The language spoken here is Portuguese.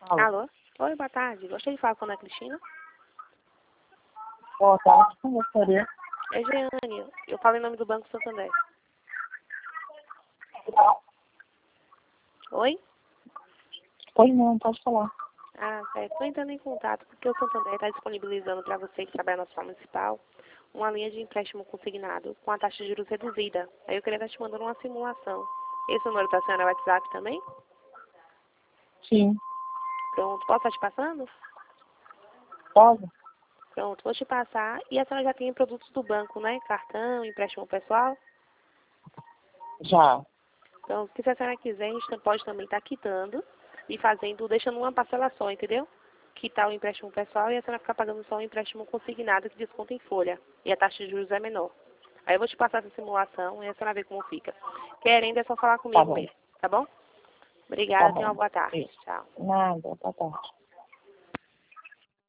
Alô? Alô? Oi, boa tarde. Gostaria de falar com a Ana Cristina. Boa tarde, como gostaria? É Jeane. Eu falo em nome do Banco Santander. Oi? Oi, não, pode falar. Ah, certo. Estou entrando em contato porque o Santander está disponibilizando para você que trabalha na sua municipal uma linha de empréstimo consignado com a taxa de juros reduzida. Aí eu queria estar te mandando uma simulação. Esse número da senhora é WhatsApp também? Sim, Pronto. Posso estar te passando? pode? Pronto. Vou te passar. E a senhora já tem produtos do banco, né? Cartão, empréstimo pessoal? Já. Então, se a senhora quiser, a gente pode também estar quitando e fazendo, deixando uma parcela só, entendeu? Quitar o empréstimo pessoal e a senhora ficar pagando só o empréstimo consignado que desconta em folha. E a taxa de juros é menor. Aí eu vou te passar essa simulação e a senhora vê como fica. Querendo é só falar Tá comigo bom, mesmo, tá bom? tá Obrigada, tenha uma bom. boa tarde. Isso. Tchau. Nada, boa tarde.